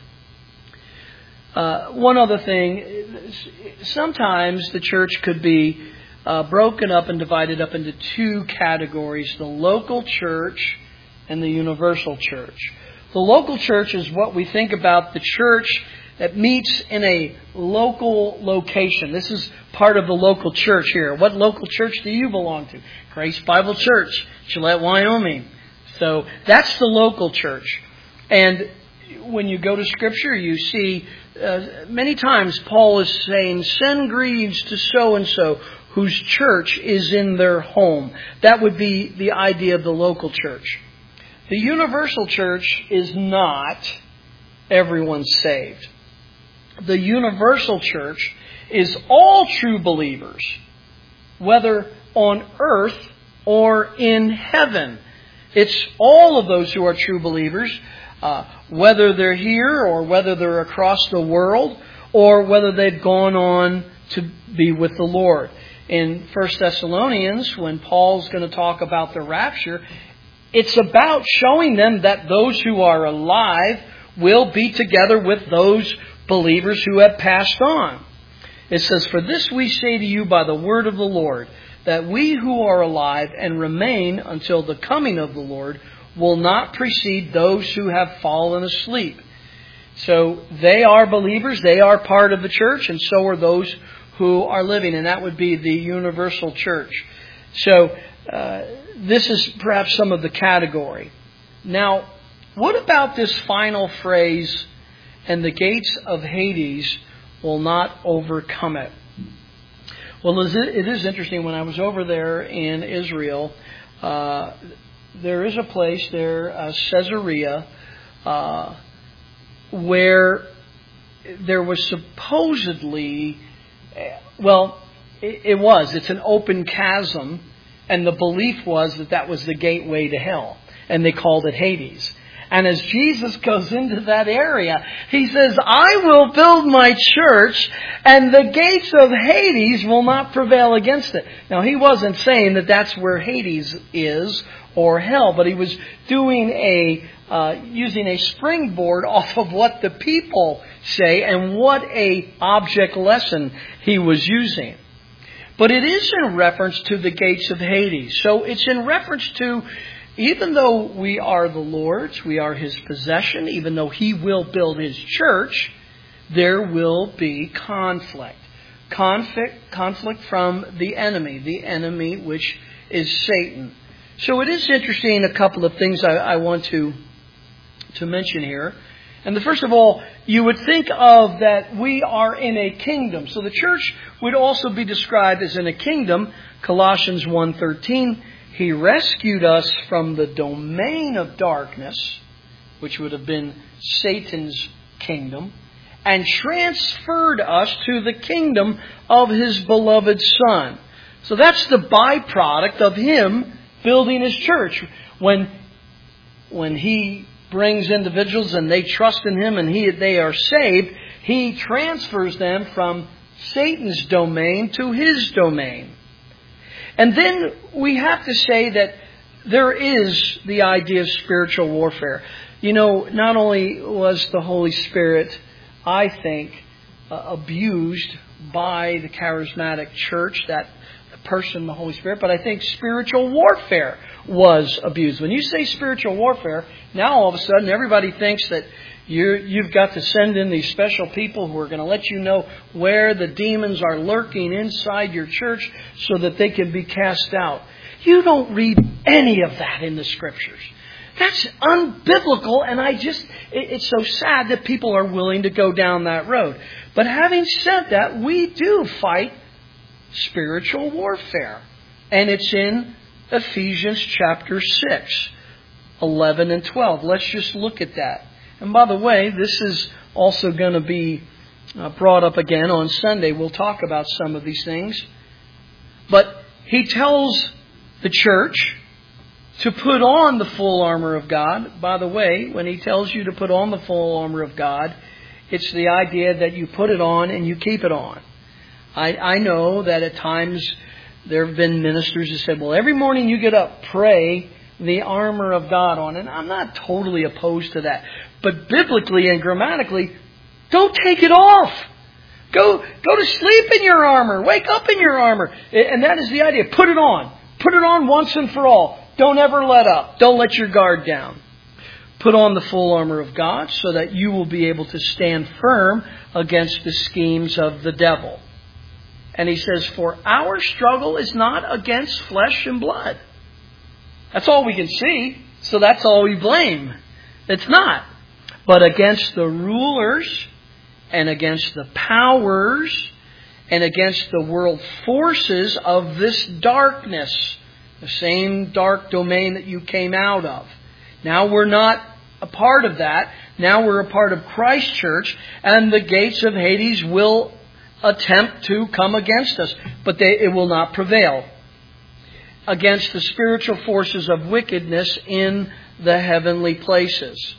Uh, one other thing, sometimes the church could be uh, broken up and divided up into two categories, the local church and the universal church. The local church is what we think about the church that meets in a local location. This is part of the local church here. What local church do you belong to? Grace Bible Church, Gillette, Wyoming. So that's the local church. And when you go to Scripture, you see uh, many times Paul is saying, send greetings to so-and-so whose church is in their home. That would be the idea of the local church. The universal church is not everyone saved. The universal church is all true believers, whether on earth or in heaven. It's all of those who are true believers, uh, whether they're here or whether they're across the world or whether they've gone on to be with the Lord. In First Thessalonians, when Paul's going to talk about the rapture, it's about showing them that those who are alive will be together with those believers who have passed on. It says, for this we say to you by the word of the Lord, that we who are alive and remain until the coming of the Lord will not precede those who have fallen asleep. So they are believers, they are part of the church, and so are those who are living, and that would be the universal church. So uh, this is perhaps some of the category. Now, what about this final phrase, and the gates of Hades will not overcome it? Well, it is interesting. When I was over there in Israel, uh, there is a place there, uh, Caesarea, uh, where there was supposedly, well, it, it was. It's an open chasm, and the belief was that that was the gateway to hell, and they called it Hades. And as Jesus goes into that area, He says, I will build my church, and the gates of Hades will not prevail against it. Now, He wasn't saying that that's where Hades is or hell, but He was doing a uh, using a springboard off of what the people say and what a object lesson He was using. But it is in reference to the gates of Hades. So it's in reference to, even though we are the Lord's, we are His possession, even though He will build His church, there will be conflict. Conflict, conflict from the enemy, the enemy which is Satan. So it is interesting, a couple of things I, I want to, to mention here. And the first of all, you would think of that we are in a kingdom. So the church would also be described as in a kingdom. Colossians one thirteen, He rescued us from the domain of darkness, which would have been Satan's kingdom, and transferred us to the kingdom of His beloved Son. So that's the byproduct of Him building His church. When, when He brings individuals and they trust in Him and he, they are saved, He transfers them from Satan's domain to His domain. And then we have to say that there is the idea of spiritual warfare. You know, not only was the Holy Spirit, I think, uh, abused by the charismatic church, that person, the Holy Spirit, but I think spiritual warfare was abused. When you say spiritual warfare, now all of a sudden everybody thinks that You, you've got to send in these special people who are going to let you know where the demons are lurking inside your church so that they can be cast out. You don't read any of that in the Scriptures. That's unbiblical, and I just, it, it's so sad that people are willing to go down that road. But having said that, we do fight spiritual warfare. And it's in Ephesians chapter six, eleven and twelve. Let's just look at that. And by the way, this is also going to be uh, brought up again on Sunday. We'll talk about some of these things. But he tells the church to put on the full armor of God. By the way, when he tells you to put on the full armor of God, it's the idea that you put it on and you keep it on. I, I know that at times there have been ministers who said, well, every morning you get up, pray the armor of God on. And I'm not totally opposed to that. But biblically and grammatically, don't take it off. Go, go to sleep in your armor. Wake up in your armor. And that is the idea. Put it on. Put it on once and for all. Don't ever let up. Don't let your guard down. Put on the full armor of God so that you will be able to stand firm against the schemes of the devil. And he says, for our struggle is not against flesh and blood. That's all we can see, so that's all we blame. It's not. But against the rulers and against the powers and against the world forces of this darkness. The same dark domain that you came out of. Now we're not a part of that. Now we're a part of Christ's church, and the gates of Hades will attempt to come against us, but they, it will not prevail. Against the spiritual forces of wickedness in the heavenly places.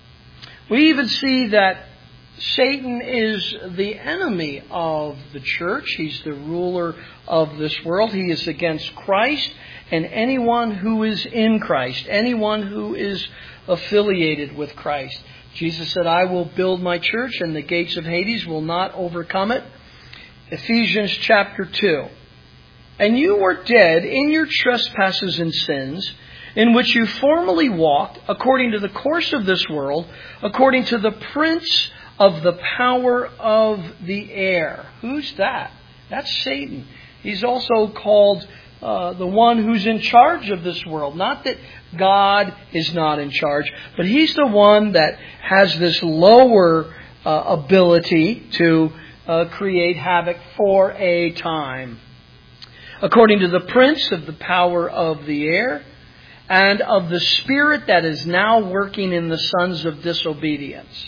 We even see that Satan is the enemy of the church. He's the ruler of this world. He is against Christ and anyone who is in Christ, anyone who is affiliated with Christ. Jesus said, I will build my church and the gates of Hades will not overcome it. Ephesians chapter two. And you were dead in your trespasses and sins, in which you formerly walked, according to the course of this world, according to the prince of the power of the air. Who's that? That's Satan. He's also called uh, the one who's in charge of this world. Not that God is not in charge, but he's the one that has this lower uh, ability to uh, create havoc for a time. According to the prince of the power of the air, and of the spirit that is now working in the sons of disobedience.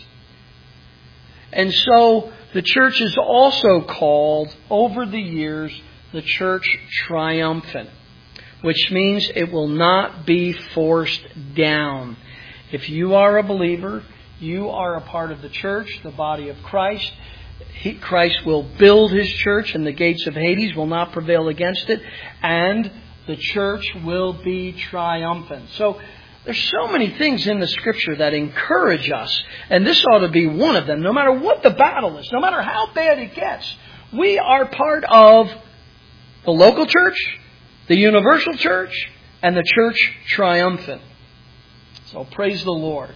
And so the church is also called, over the years, the church triumphant, which means it will not be forced down. If you are a believer, you are a part of the church, the body of Christ. He, Christ will build His church, and the gates of Hades will not prevail against it, and the church will be triumphant. So there's so many things in the Scripture that encourage us, and this ought to be one of them. No matter what the battle is, no matter how bad it gets, we are part of the local church, the universal church, and the church triumphant. So praise the Lord.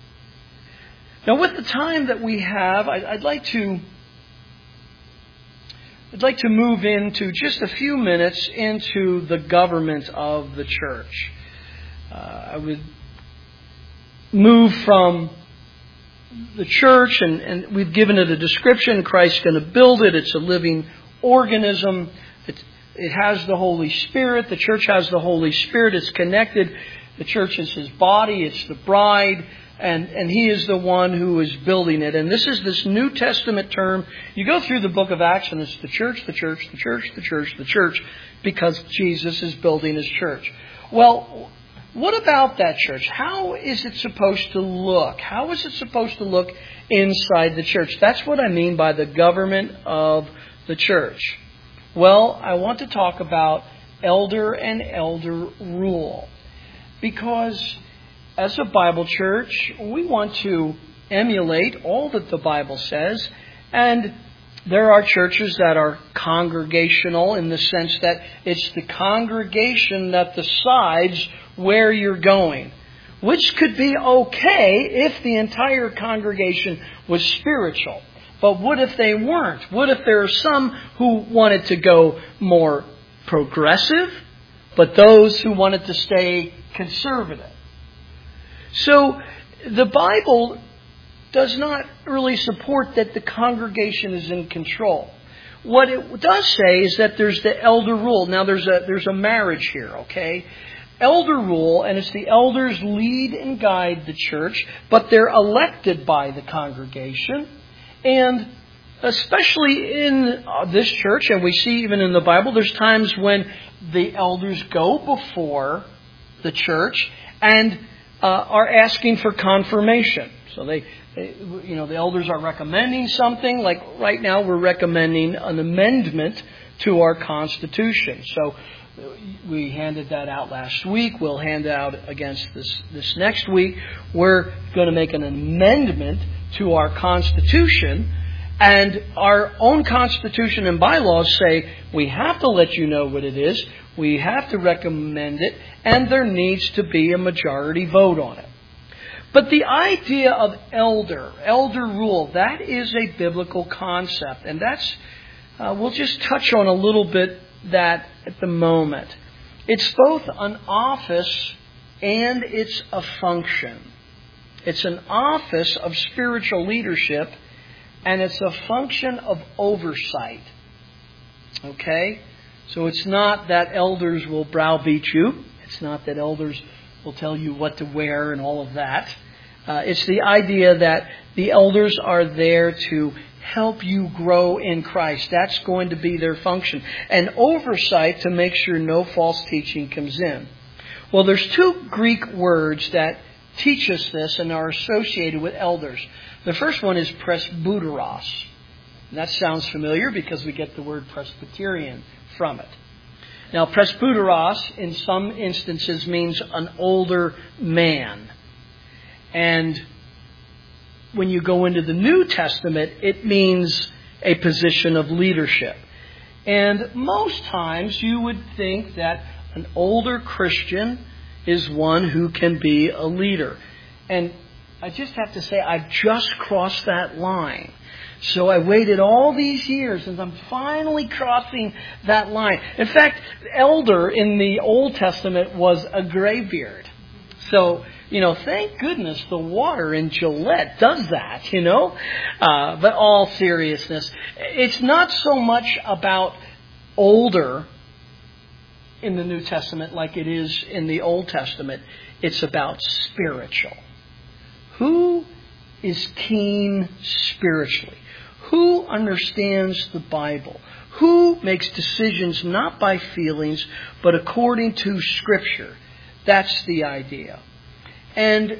Now, with the time that we have, I'd like to I'd like to move into just a few minutes into the government of the church. Uh, I would move from the church, and, and we've given it a description. Christ's going to build it. It's a living organism. It, it has the Holy Spirit. The church has the Holy Spirit. It's connected. The church is His body. It's the bride. And, and He is the one who is building it. And this is this New Testament term. You go through the book of Acts and it's the church, the church, the church, the church, the church, because Jesus is building His church. Well, what about that church? How is it supposed to look? How is it supposed to look inside the church? That's what I mean by the government of the church. Well, I want to talk about elder and elder rule. Because as a Bible church, we want to emulate all that the Bible says. And there are churches that are congregational in the sense that it's the congregation that decides where you're going. Which could be okay if the entire congregation was spiritual. But what if they weren't? What if there are some who wanted to go more progressive, but those who wanted to stay conservative? So the Bible does not really support that the congregation is in control. What it does say is that there's the elder rule. Now there's a there's a marriage here, okay? Elder rule, and it's the elders lead and guide the church, but they're elected by the congregation. And especially in this church, and we see even in the Bible, there's times when the elders go before the church and uh, are asking for confirmation. So they, they, you know, the elders are recommending something. Like right now, we're recommending an amendment to our Constitution. So we handed that out last week. We'll hand it out against this this next week. We're going to make an amendment to our Constitution. And our own Constitution and bylaws say we have to let you know what it is. We have to recommend it. And there needs to be a majority vote on it. But the idea of elder, elder rule, that is a biblical concept. And that's, uh, we'll just touch on a little bit that at the moment. It's both an office and it's a function. It's an office of spiritual leadership, and it's a function of oversight. Okay? So it's not that elders will browbeat you. It's not that elders will tell you what to wear and all of that. Uh, it's the idea that the elders are there to help you grow in Christ. That's going to be their function. And oversight to make sure no false teaching comes in. Well, there's two Greek words that teach us this and are associated with elders. The first one is presbyteros. And that sounds familiar because we get the word Presbyterian from it. Now, presbyteros in some instances means an older man. And when you go into the New Testament, it means a position of leadership. And most times you would think that an older Christian is one who can be a leader. And I just have to say, I've just crossed that line. So I waited all these years and I'm finally crossing that line. In fact, elder in the Old Testament was a graybeard. So, you know, thank goodness the water in Gillette does that, you know. Uh, but all seriousness, it's not so much about older in the New Testament like it is in the Old Testament. It's about spiritual. Who is keen spiritually? Who understands the Bible? Who makes decisions not by feelings, but according to Scripture? That's the idea. And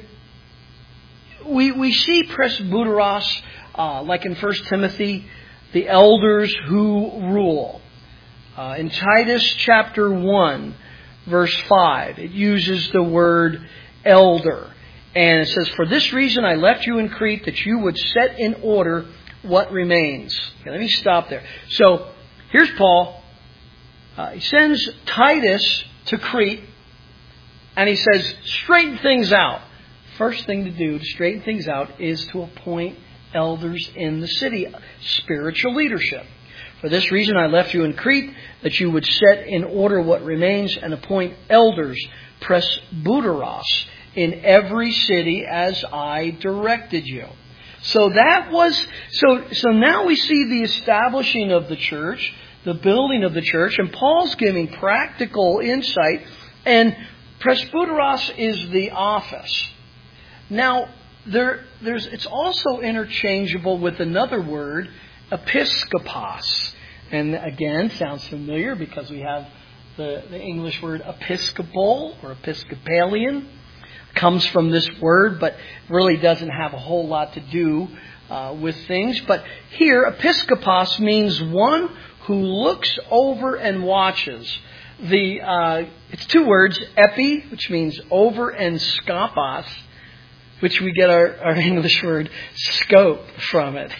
we we see presbyteros, uh, like in First Timothy, the elders who rule. Uh, in Titus chapter one, verse five, it uses the word elder. And it says, "For this reason I left you in Crete, that you would set in order what remains." Okay, let me stop there. So, here's Paul. Uh, he sends Titus to Crete. And he says, straighten things out. First thing to do to straighten things out is to appoint elders in the city. Spiritual leadership. For this reason I left you in Crete, that you would set in order what remains and appoint elders, presbyteros, in every city as I directed you. So that was, so, so now we see the establishing of the church, the building of the church, and Paul's giving practical insight. And presbyteros is the office. Now, there, there's, it's also interchangeable with another word, episkopos. And again, sounds familiar because we have the, the English word episcopal or episcopalian. Comes from this word, but really doesn't have a whole lot to do uh, with things. But here, episkopos means one who looks over and watches. The uh, it's two words, epi, which means over, and skopos, which we get our, our English word scope from it.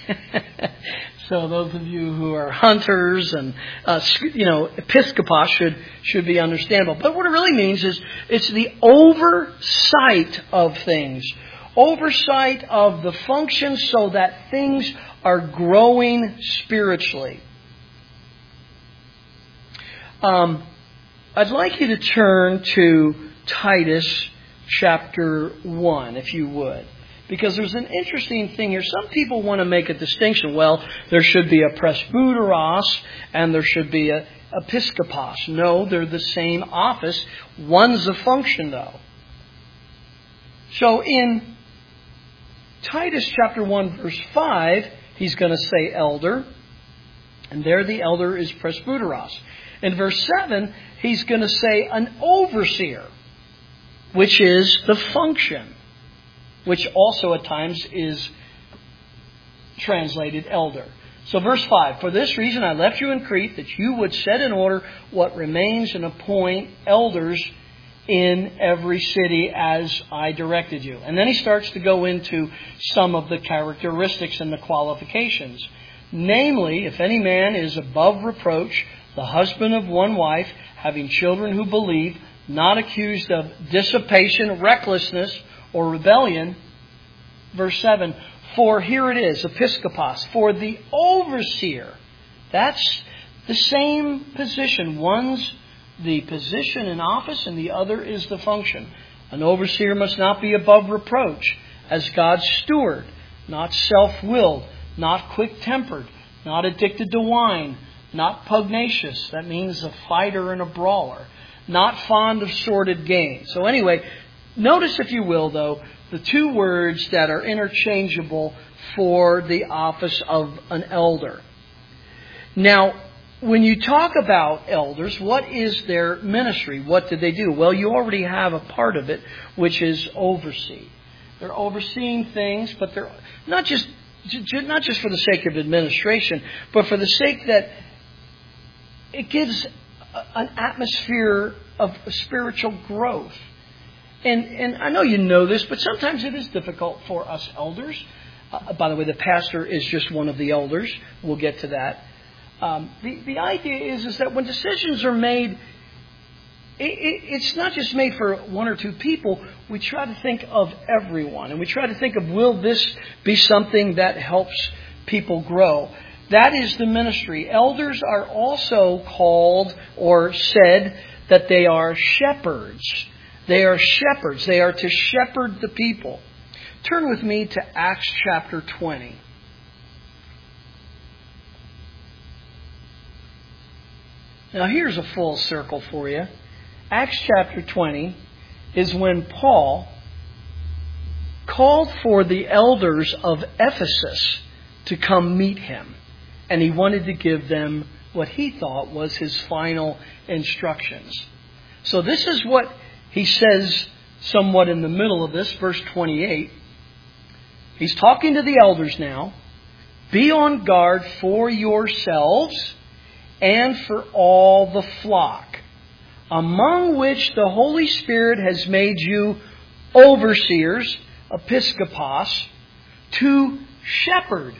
So those of you who are hunters and, uh, you know, episkopos should, should be understandable. But what it really means is it's the oversight of things. Oversight of the functions so that things are growing spiritually. Um, I'd like you to turn to Titus chapter one, if you would. because there's an interesting thing here. Some people want to make a distinction. Well, there should be a presbyteros and there should be a episkopos. No, they're the same office. One's a function, though. So in Titus chapter one, verse five, he's going to say elder. And there the elder is presbyteros. In verse seven, he's going to say an overseer, which is the function, which also at times is translated elder. So verse five, for this reason I left you in Crete, that you would set in order what remains and appoint elders in every city as I directed you. And then he starts to go into some of the characteristics and the qualifications. Namely, if any man is above reproach, the husband of one wife, having children who believe, not accused of dissipation, recklessness, or rebellion. Verse seven, for here it is, episkopos, for the overseer. That's the same position. One's the position in office and the other is the function. An overseer must not be above reproach as God's steward, not self-willed, not quick-tempered, not addicted to wine, not pugnacious. That means a fighter and a brawler. Not fond of sordid gain. So anyway, notice, if you will, though, the two words that are interchangeable for the office of an elder. Now, when you talk about elders, what is their ministry? What do they do? Well, you already have a part of it, which is oversee. They're overseeing things, but they're not just not just for the sake of administration, but for the sake that it gives an atmosphere of spiritual growth. And and I know you know this, but sometimes it is difficult for us elders. Uh, by the way, the pastor is just one of the elders. We'll get to that. Um, the, the idea is, is that when decisions are made, it, it, it's not just made for one or two people. We try to think of everyone. And we try to think of, will this be something that helps people grow? That is the ministry. Elders are also called or said that they are shepherds. They are shepherds. They are to shepherd the people. Turn with me to Acts chapter twenty. Now here's a full circle for you. Acts chapter twenty is when Paul called for the elders of Ephesus to come meet him. And he wanted to give them what he thought was his final instructions. So this is what he says somewhat in the middle of this, verse twenty-eight. He's talking to the elders now. Be on guard for yourselves and for all the flock, among which the Holy Spirit has made you overseers, episkopos, to shepherd.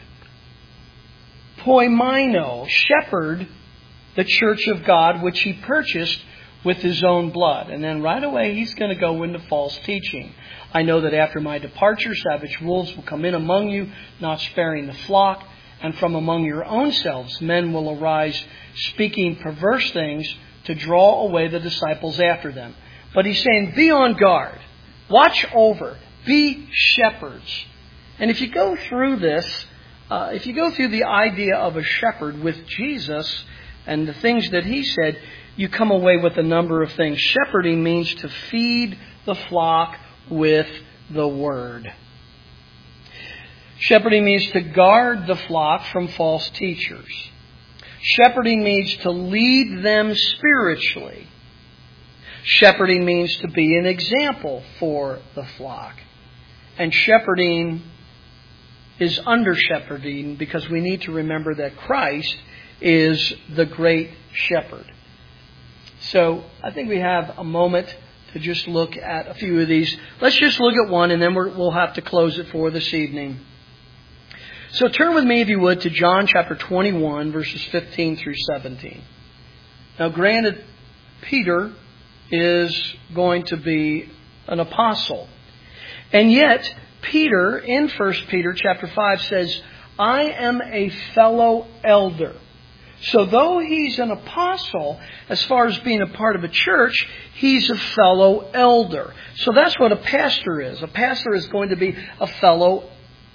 Poimino, shepherd the church of God, which he purchased with his own blood. And then right away he's going to go into false teaching. I know that after my departure, savage wolves will come in among you, not sparing the flock. And from among your own selves, men will arise, speaking perverse things to draw away the disciples after them. But he's saying, be on guard. Watch over. Be shepherds. And if you go through this, uh, if you go through the idea of a shepherd with Jesus and the things that he said, you come away with a number of things. Shepherding means to feed the flock with the word. Shepherding means to guard the flock from false teachers. Shepherding means to lead them spiritually. Shepherding means to be an example for the flock. And shepherding is under shepherding because we need to remember that Christ is the great shepherd. So I think we have a moment to just look at a few of these. Let's just look at one and then we're, we'll have to close it for this evening. So turn with me, if you would, to John chapter twenty-one, verses fifteen through seventeen. Now granted, Peter is going to be an apostle. And yet, Peter, in First Peter chapter five, says, I am a fellow elder. So though he's an apostle, as far as being a part of a church, he's a fellow elder. So that's what a pastor is. A pastor is going to be a fellow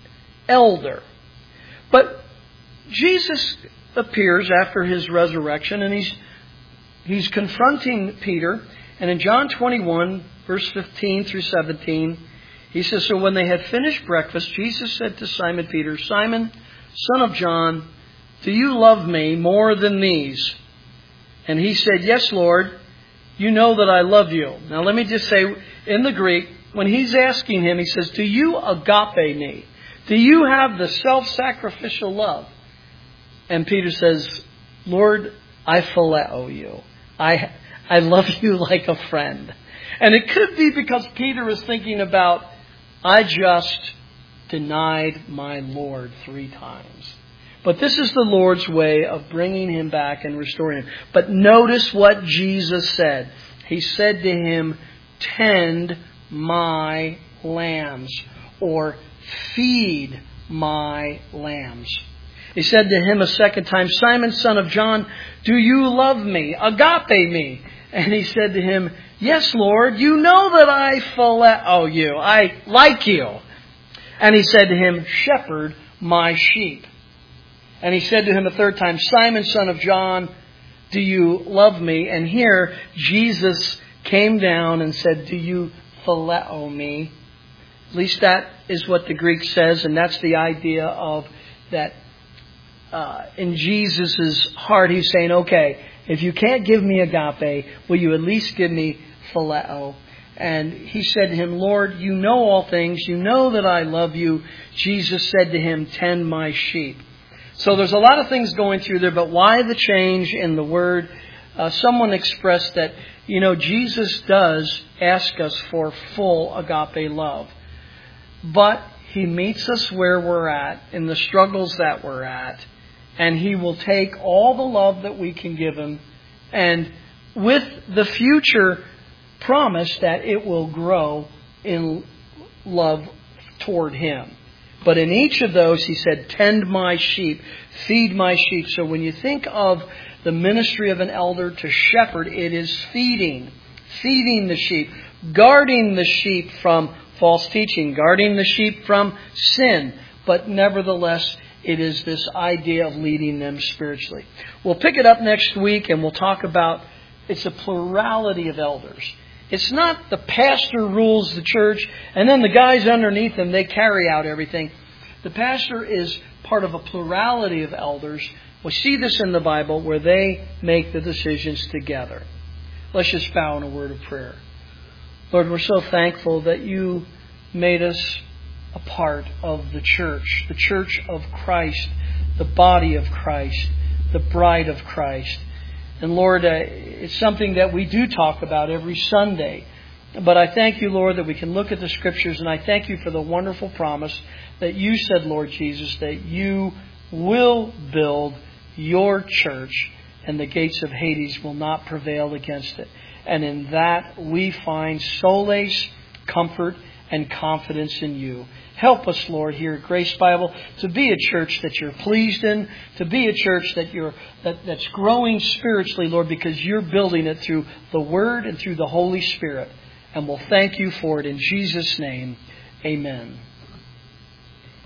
elder. But Jesus appears after his resurrection, and he's he's confronting Peter. And in John twenty-one, verse fifteen through seventeen, he says, "So when they had finished breakfast, Jesus said to Simon Peter, 'Simon, son of John, do you love me more than these?' And he said, 'Yes, Lord, you know that I love you.'" Now let me just say, in the Greek, when he's asking him, he says, "Do you agape me? Do you have the self-sacrificial love?" And Peter says, "Lord, I phileo you. I I love you like a friend." And it could be because Peter is thinking about, I just denied my Lord three times. But this is the Lord's way of bringing him back and restoring him. But notice what Jesus said. He said to him, "Tend my lambs," or "Feed my lambs." He said to him a second time, "Simon, son of John, do you love me? Agape me." And he said to him, "Yes, Lord, you know that I phileo you. I like you." And he said to him, "Shepherd my sheep." And he said to him a third time, "Simon, son of John, do you love me?" And here Jesus came down and said, "Do you phileo me?" At least that is what the Greek says, and that's the idea of that uh, in Jesus' heart, he's saying, okay, if you can't give me agape, will you at least give me phileo? And he said to him, "Lord, you know all things. You know that I love you." Jesus said to him, "Tend my sheep." So there's a lot of things going through there, but why the change in the word? Uh, someone expressed that, you know, Jesus does ask us for full agape love. But He meets us where we're at, in the struggles that we're at, and He will take all the love that we can give Him, and with the future promise that it will grow in love toward Him. But in each of those, He said, "Tend my sheep, feed my sheep." So when you think of the ministry of an elder to shepherd, it is feeding, feeding the sheep, guarding the sheep from false teaching, guarding the sheep from sin. But nevertheless, it is this idea of leading them spiritually. We'll pick it up next week and we'll talk about, it's a plurality of elders. It's not the pastor rules the church and then the guys underneath him, they carry out everything. The pastor is part of a plurality of elders. We see this in the Bible where they make the decisions together. Let's just bow in a word of prayer. Lord, we're so thankful that You made us a part of the church, the church of Christ, the body of Christ, the bride of Christ. And Lord, uh, it's something that we do talk about every Sunday. But I thank You, Lord, that we can look at the Scriptures, and I thank You for the wonderful promise that You said, Lord Jesus, that You will build Your church and the gates of Hades will not prevail against it. And in that we find solace, comfort, and confidence in You. Help us, Lord, here at Grace Bible to be a church that You're pleased in, to be a church that you're that, that's growing spiritually, Lord, because You're building it through the Word and through the Holy Spirit. And we'll thank You for it in Jesus' name. Amen.